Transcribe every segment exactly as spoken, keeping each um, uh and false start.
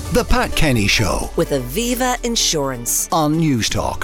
The Pat Kenny Show with Aviva Insurance on Newstalk.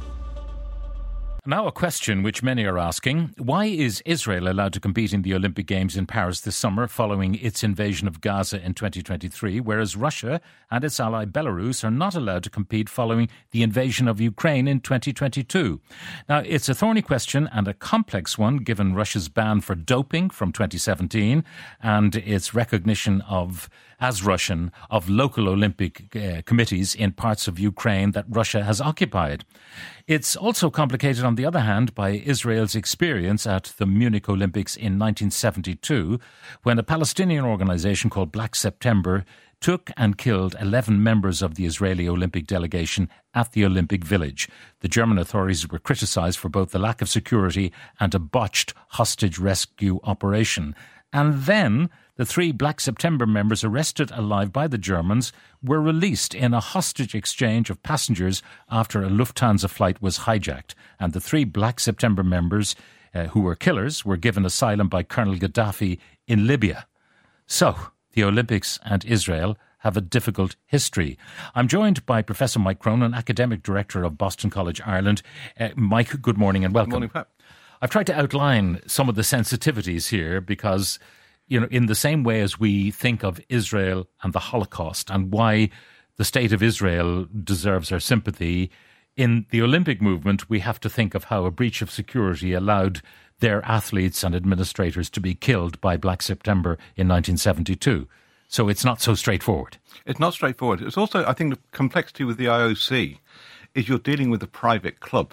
Now a question which many are asking. Why is Israel allowed to compete in the Olympic Games in Paris this summer following its invasion of Gaza in twenty twenty-three, whereas Russia and its ally Belarus are not allowed to compete following the invasion of Ukraine in twenty twenty-two? Now, it's a thorny question and a complex one given Russia's ban for doping from twenty seventeen and its recognition of as Russian, of local Olympic uh, committees in parts of Ukraine that Russia has occupied. It's also complicated, on the other hand, by Israel's experience at the Munich Olympics in nineteen seventy-two, when a Palestinian organisation called Black September took and killed eleven members of the Israeli Olympic delegation at the Olympic Village. The German authorities were criticised for both the lack of security and a botched hostage rescue operation. And then the three Black September members arrested alive by the Germans were released in a hostage exchange of passengers after a Lufthansa flight was hijacked. And the three Black September members uh, who were killers were given asylum by Colonel Gaddafi in Libya. So, the Olympics and Israel have a difficult history. I'm joined by Professor Mike Cronin, Academic Director of Boston College, Ireland. Uh, Mike, good morning and welcome. Good morning, Pat. I've tried to outline some of the sensitivities here because, you know, in the same way as we think of Israel and the Holocaust and why the state of Israel deserves our sympathy, in the Olympic movement, we have to think of how a breach of security allowed their athletes and administrators to be killed by Black September in nineteen seventy-two. So it's not so straightforward. It's not straightforward. It's also, I think, the complexity with the I O C is you're dealing with a private club.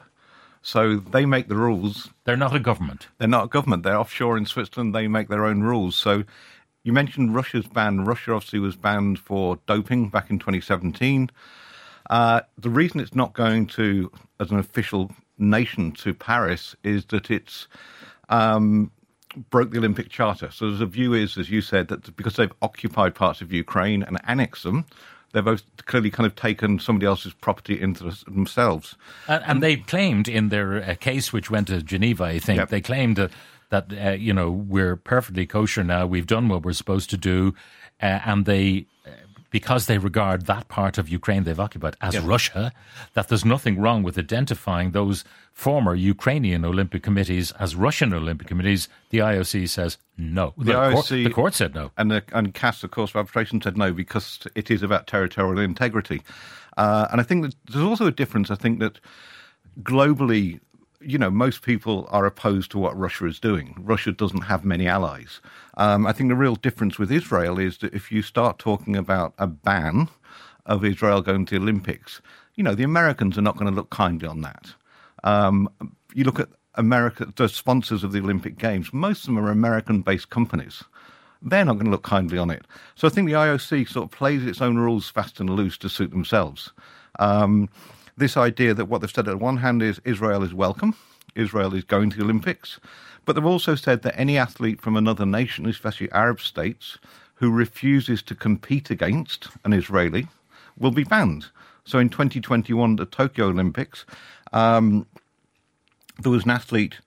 So they make the rules. They're not a government. They're not a government. They're offshore in Switzerland. They make their own rules. So you mentioned Russia's ban. Russia obviously was banned for doping back in twenty seventeen. Uh, the reason it's not going to, as an official nation, to Paris is that it's um, broke the Olympic Charter. So the view is, as you said, that because they've occupied parts of Ukraine and annexed them, they've both clearly kind of taken somebody else's property into themselves. And, and they claimed in their uh, case, which went to Geneva, I think, yep. they claimed uh, that, uh, you know, we're perfectly kosher now, we've done what we're supposed to do, uh, and they, uh, because they regard that part of Ukraine they've occupied as yep. Russia, that there's nothing wrong with identifying those former Ukrainian Olympic committees as Russian Olympic committees. The I O C says no. The, the, I O C, court, the court said no. And the and C A S, of course, for arbitration said no because it is about territorial integrity. Uh, and I think that there's also a difference. I think that globally, you know, most people are opposed to what Russia is doing. Russia doesn't have many allies. Um, I think the real difference with Israel is that if you start talking about a ban of Israel going to the Olympics, you know, the Americans are not going to look kindly on that. Um, you look at America, the sponsors of the Olympic Games, most of them are American-based companies. They're not going to look kindly on it. So I think the I O C sort of plays its own rules fast and loose to suit themselves. Um, this idea that what they've said on one hand is Israel is welcome, Israel is going to the Olympics, but they've also said that any athlete from another nation, especially Arab states, who refuses to compete against an Israeli will be banned. So in twenty twenty-one, at the Tokyo Olympics, um, there was an athlete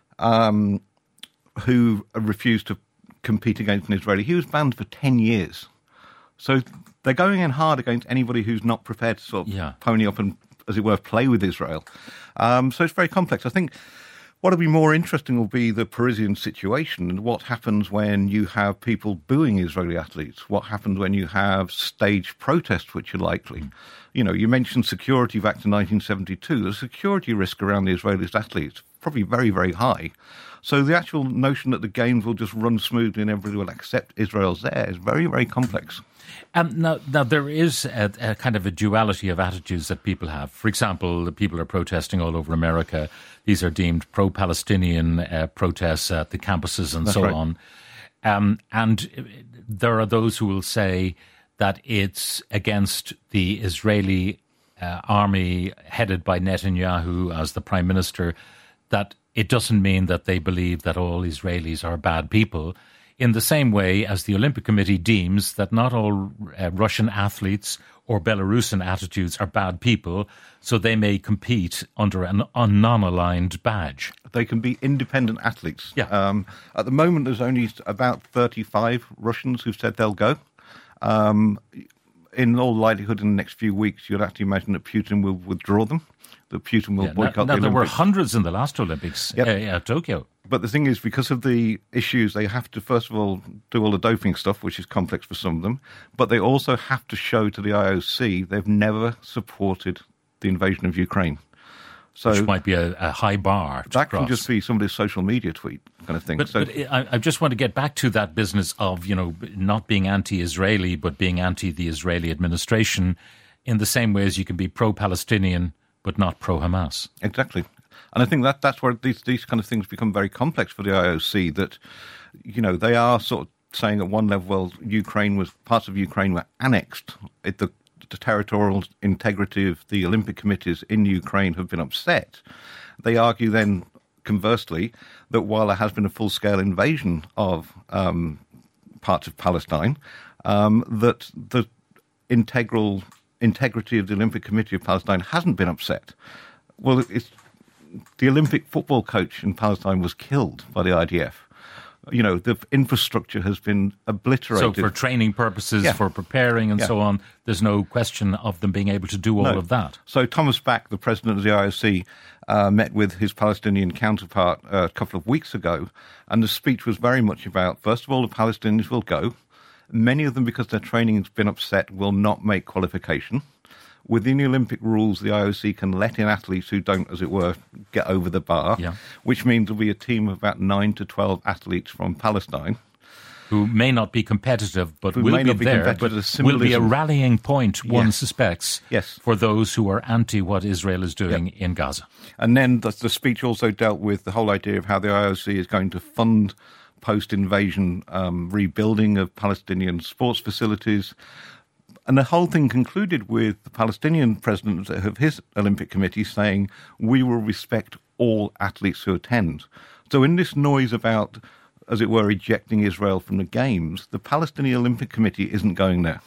um, who refused to compete against an Israeli. He was banned for ten years. So they're going in hard against anybody who's not prepared to sort of yeah. pony up and, as it were, play with Israel. Um, so it's very complex. I think what will be more interesting will be the Parisian situation and what happens when you have people booing Israeli athletes, what happens when you have staged protests, which are likely. Mm. You know, you mentioned security back to nineteen seventy-two. The security risk around the Israeli athletes probably very, very high. So the actual notion that the games will just run smoothly and everybody will accept Israel's there is very, very complex. Um, now, now, there is a, a kind of a duality of attitudes that people have. For example, the people are protesting all over America. These are deemed pro-Palestinian uh, protests at the campuses and That's so right. on. Um, and there are those who will say that it's against the Israeli uh, army headed by Netanyahu as the prime minister, that it doesn't mean that they believe that all Israelis are bad people, in the same way as the Olympic Committee deems that not all uh, Russian athletes or Belarusian attitudes are bad people, so they may compete under an, a non-aligned badge. They can be independent athletes. Yeah. Um, at the moment, there's only about thirty-five Russians who've said they'll go. Um, in all likelihood, in the next few weeks, you'd actually imagine that Putin will withdraw them, that Putin will Yeah, boycott now, now the there were Olympics. hundreds in the last Olympics Yep. uh, at Tokyo. But the thing is, because of the issues, they have to, first of all, do all the doping stuff, which is complex for some of them, but they also have to show to the I O C they've never supported the invasion of Ukraine. So Which might be a, a high bar to that can cross. just be somebody's social media tweet kind of thing. But, so but I, I just want to get back to that business of, you know, not being anti-Israeli, but being anti the Israeli administration in the same way as you can be pro-Palestinian, but not pro-Hamas. Exactly. And I think that that's where these, these kind of things become very complex for the I O C, that, you know, they are sort of saying at one level, well, Ukraine was, parts of Ukraine were annexed. It, the, the territorial integrity of the Olympic committees in Ukraine have been upset. They argue then, conversely, that while there has been a full-scale invasion of um, parts of Palestine, um, that the integral integrity of the Olympic Committee of Palestine hasn't been upset. Well, it's, the Olympic football coach in Palestine was killed by the I D F. You know, the infrastructure has been obliterated. So for training purposes, Yeah. for preparing and Yeah. so on, there's no question of them being able to do all No. of that. So Thomas Bach, the president of the I O C, uh, met with his Palestinian counterpart uh, a couple of weeks ago, and the speech was very much about, first of all, the Palestinians will go. Many of them, because their training has been upset, will not make qualification. Within the Olympic rules, the I O C can let in athletes who don't, as it were, get over the bar, Yeah. which means there'll be a team of about nine to twelve athletes from Palestine. Who may not be competitive, but Who will may be not be there, competitive, but the will be a symbolism. rallying point, one Yes. suspects, Yes. for those who are anti what Israel is doing in Gaza. And then the, the speech also dealt with the whole idea of how the I O C is going to fund post-invasion um, rebuilding of Palestinian sports facilities. And the whole thing concluded with the Palestinian president of his Olympic Committee saying, we will respect all athletes who attend. So in this noise about, as it were, ejecting Israel from the Games, the Palestinian Olympic Committee isn't going there.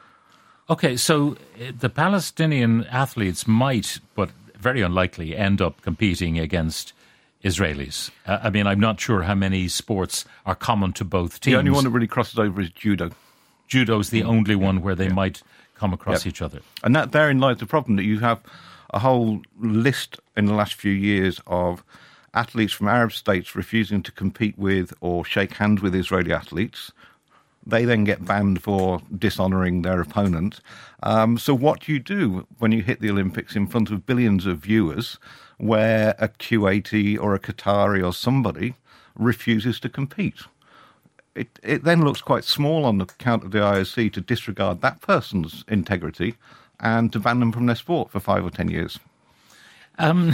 Okay, so uh, the Palestinian athletes might, but very unlikely, end up competing against Israelis. Uh, I mean, I'm not sure how many sports are common to both teams. The only one that really crosses over is judo. Judo's the only one where they might come across Yep. each other. And that therein lies the problem, that you have a whole list in the last few years of athletes from Arab states refusing to compete with or shake hands with Israeli athletes. They then get banned for dishonouring their opponent. Um, so what do you do when you hit the Olympics in front of billions of viewers where a Kuwaiti or a Qatari or somebody refuses to compete? It, it then looks quite small on the account of the I O C to disregard that person's integrity and to ban them from their sport for five or ten years. Um,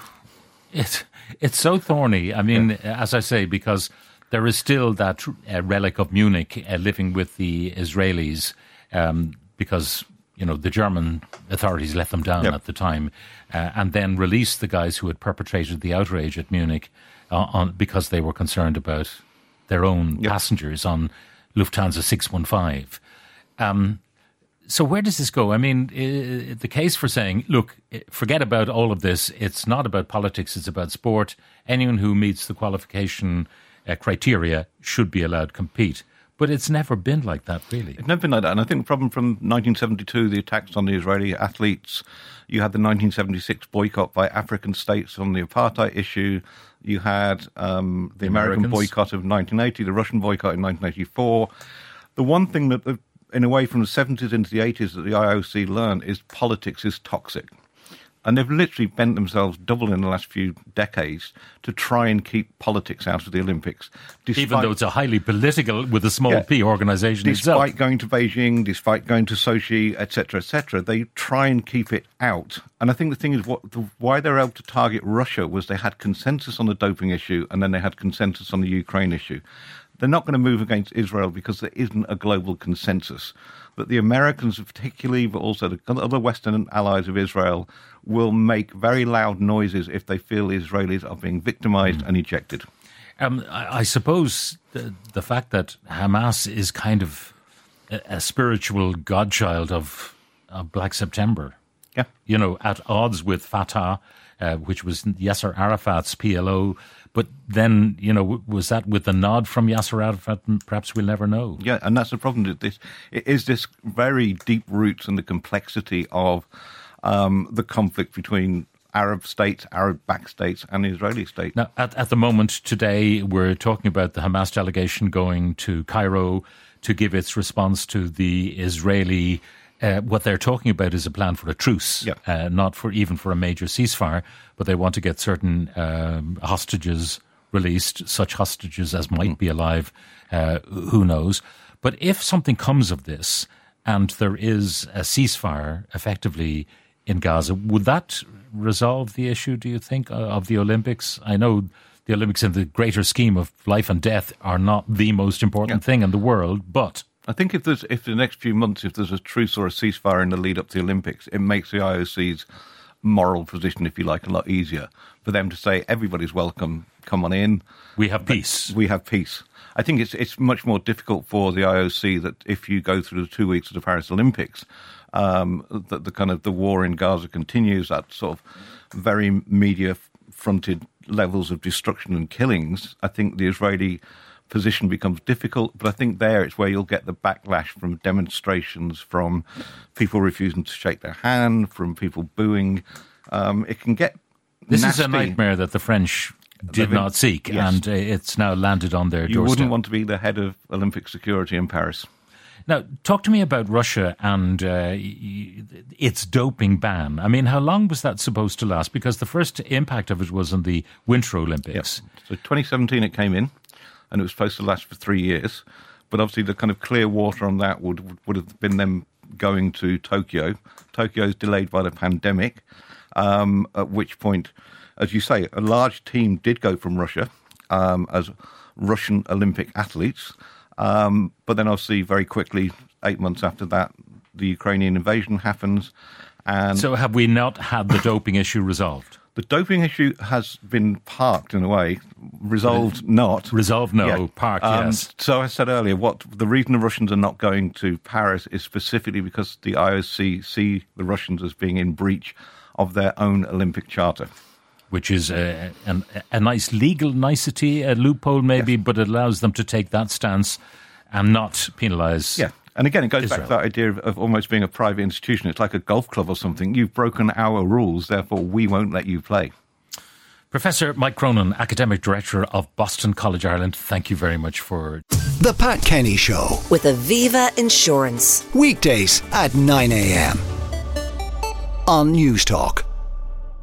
it, it's so thorny. I mean, as I say, because there is still that uh, relic of Munich uh, living with the Israelis um, because, you know, the German authorities let them down Yep. at the time uh, and then released the guys who had perpetrated the outrage at Munich uh, on, because they were concerned about their own Yep. passengers on Lufthansa six one five. Um, so where does this go? I mean, uh, the case for saying, look, forget about all of this. It's not about politics. It's about sport. Anyone who meets the qualification uh, criteria should be allowed to compete. But it's never been like that, really. It's never been like that. And I think the problem from nineteen seventy-two, the attacks on the Israeli athletes, you had the nineteen seventy-six boycott by African states on the apartheid issue. You had um, the, The American Americans. boycott of nineteen eighty, the Russian boycott in nineteen eighty-four. The one thing that, uh, in a way, from the seventies into the eighties that the I O C learned is politics is toxic. And they've literally bent themselves double in the last few decades to try and keep politics out of the Olympics. Despite, Even though it's a highly political, with a small Yeah. p, organisation despite itself. going to Beijing, despite going to Sochi, et cetera, et cetera, they try and keep it out. And I think the thing is, what the, why they're able to target Russia was they had consensus on the doping issue and then they had consensus on the Ukraine issue. They're not going to move against Israel because there isn't a global consensus. But the Americans particularly, but also the other Western allies of Israel, will make very loud noises if they feel the Israelis are being victimized and ejected. Um, I, I suppose the, the fact that Hamas is kind of a, a spiritual godchild of, of Black September, Yeah. you know, at odds with Fatah, uh, which was Yasser Arafat's P L O. But then, you know, was that with a nod from Yasser Arafat? Perhaps we'll never know. Yeah, and that's the problem. That this it is this very deep roots and the complexity of um, the conflict between Arab states, Arab-backed states, and the Israeli state. Now, at, at the moment today, we're talking about the Hamas delegation going to Cairo to give its response to the Israeli. Uh, what they're talking about is a plan for a truce, yeah. uh, not for even for a major ceasefire, but they want to get certain um, hostages released, such hostages as might mm. be alive, uh, who knows. But if something comes of this and there is a ceasefire effectively in Gaza, would that resolve the issue, do you think, of the Olympics? I know the Olympics in the greater scheme of life and death are not the most important yeah. thing in the world, but I think if there's if the next few months, if there's a truce or a ceasefire in the lead up to the Olympics, it makes the I O C's moral position, if you like, a lot easier for them to say everybody's welcome, come on in. We have peace. We have peace. I think it's it's much more difficult for the I O C that if you go through the two weeks of the Paris Olympics, um, that the kind of the war in Gaza continues, that sort of very media-fronted levels of destruction and killings. I think the Israeli position becomes difficult, but I think there it's where you'll get the backlash from demonstrations, from people refusing to shake their hand, from people booing. Um, it can get This nasty. is a nightmare that the French did Living, not seek, yes. and uh, it's now landed on their you doorstep. You wouldn't want to be the head of Olympic security in Paris. Now, talk to me about Russia and uh, its doping ban. I mean, how long was that supposed to last? Because the first impact of it was in the Winter Olympics. Yep. So twenty seventeen it came in, and it was supposed to last for three years. But obviously the kind of clear water on that would would have been them going to Tokyo. Tokyo's delayed by the pandemic, um, at which point, as you say, a large team did go from Russia um, as Russian Olympic athletes. Um, but then obviously very quickly, eight months after that, the Ukrainian invasion happens. And so have we not had the doping issue resolved? The doping issue has been parked in a way. Resolved, not. Resolved, no. Yeah. Parked, um, yes. So I said earlier, what the reason the Russians are not going to Paris is specifically because the I O C see the Russians as being in breach of their own Olympic charter. Which is a, a, a nice legal nicety, a loophole maybe, yes. but it allows them to take that stance and not penalise. Yeah. And again, it goes Israel. back to that idea of, of almost being a private institution. It's like a golf club or something. You've broken our rules, therefore we won't let you play. Professor Mike Cronin, Academic Director of Boston College Ireland, thank you very much for... The Pat Kenny Show. With Aviva Insurance. Weekdays at nine a.m. on News Talk.